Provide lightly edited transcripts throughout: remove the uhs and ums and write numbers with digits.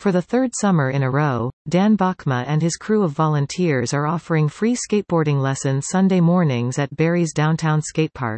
For the third summer in a row, Dan Bachma and his crew of volunteers are offering free skateboarding lessons Sunday mornings at Barrie's downtown skatepark.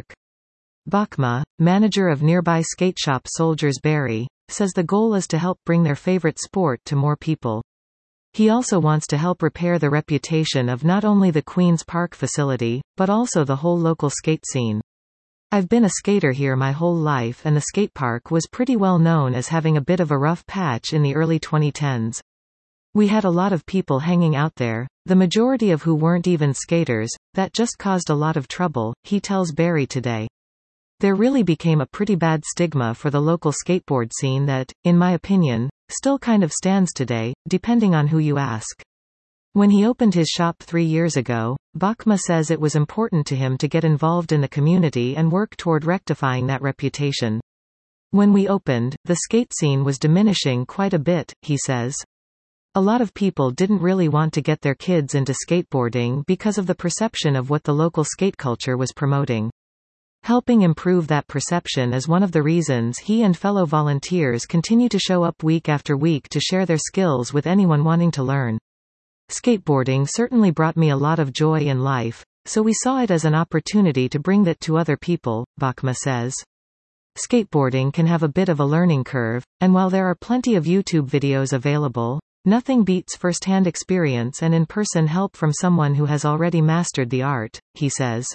Bachma, manager of nearby skate shop Soldiers Barrie, says the goal is to help bring their favorite sport to more people. He also wants to help repair the reputation of not only the Queen's Park facility, but also the whole local skate scene. I've been a skater here my whole life and the skatepark was pretty well known as having a bit of a rough patch in the early 2010s. We had a lot of people hanging out there, the majority of who weren't even skaters, that just caused a lot of trouble, he tells Barrie Today. There really became a pretty bad stigma for the local skateboard scene that, in my opinion, still kind of stands today, depending on who you ask. When he opened his shop 3 years ago, Bachma says it was important to him to get involved in the community and work toward rectifying that reputation. When we opened, the skate scene was diminishing quite a bit, he says. A lot of people didn't really want to get their kids into skateboarding because of the perception of what the local skate culture was promoting. Helping improve that perception is one of the reasons he and fellow volunteers continue to show up week after week to share their skills with anyone wanting to learn. Skateboarding certainly brought me a lot of joy in life, so we saw it as an opportunity to bring that to other people, Bachma says. Skateboarding can have a bit of a learning curve, and while there are plenty of YouTube videos available, nothing beats first-hand experience and in-person help from someone who has already mastered the art, he says.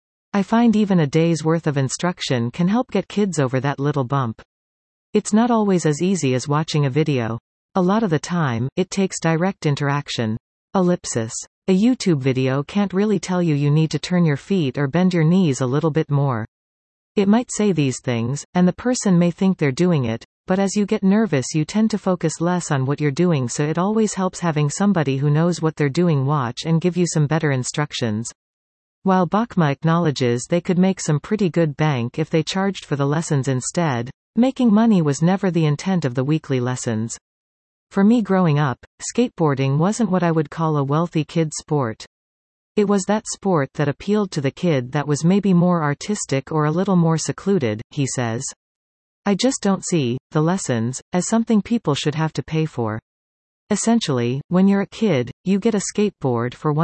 I find even a day's worth of instruction can help get kids over that little bump. It's not always as easy as watching a video. A lot of the time, it takes direct interaction. Ellipsis. A YouTube video can't really tell you need to turn your feet or bend your knees a little bit more. It might say these things, and the person may think they're doing it, but as you get nervous you tend to focus less on what you're doing, so it always helps having somebody who knows what they're doing watch and give you some better instructions. While Bachma acknowledges they could make some pretty good bank if they charged for the lessons instead, making money was never the intent of the weekly lessons. For me growing up, skateboarding wasn't what I would call a wealthy kid's sport. It was that sport that appealed to the kid that was maybe more artistic or a little more secluded, he says. I just don't see the lessons as something people should have to pay for. Essentially, when you're a kid, you get a skateboard for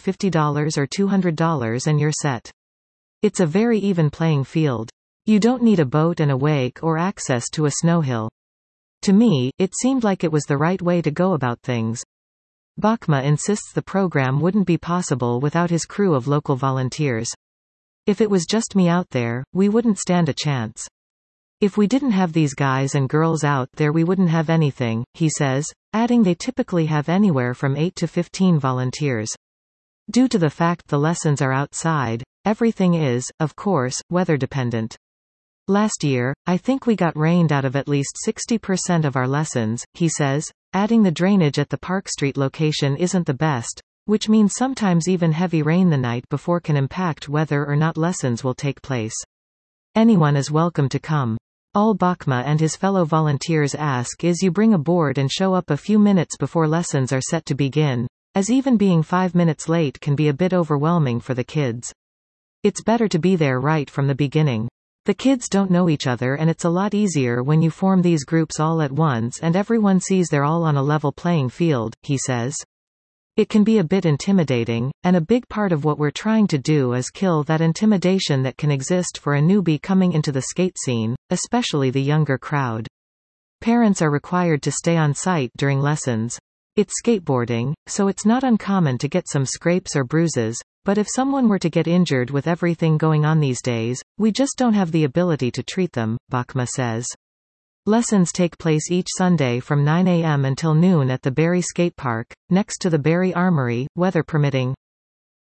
$150 or $200 and you're set. It's a very even playing field. You don't need a boat and a wake or access to a snow hill. To me, it seemed like it was the right way to go about things. Bachma insists the program wouldn't be possible without his crew of local volunteers. If it was just me out there, we wouldn't stand a chance. If we didn't have these guys and girls out there we wouldn't have anything, he says, adding they typically have anywhere from 8 to 15 volunteers. Due to the fact the lessons are outside, everything is, of course, weather dependent. Last year, I think we got rained out of at least 60% of our lessons, he says, adding the drainage at the Park Street location isn't the best, which means sometimes even heavy rain the night before can impact whether or not lessons will take place. Anyone is welcome to come. All Bachma and his fellow volunteers ask is you bring a board and show up a few minutes before lessons are set to begin, as even being 5 minutes late can be a bit overwhelming for the kids. It's better to be there right from the beginning. The kids don't know each other and it's a lot easier when you form these groups all at once and everyone sees they're all on a level playing field, he says. It can be a bit intimidating, and a big part of what we're trying to do is kill that intimidation that can exist for a newbie coming into the skate scene, especially the younger crowd. Parents are required to stay on site during lessons. It's skateboarding, so it's not uncommon to get some scrapes or bruises, but if someone were to get injured with everything going on these days, we just don't have the ability to treat them, Bachma says. Lessons take place each Sunday from 9 a.m. until noon at the Barrie Skate Park, next to the Barrie Armory, weather permitting.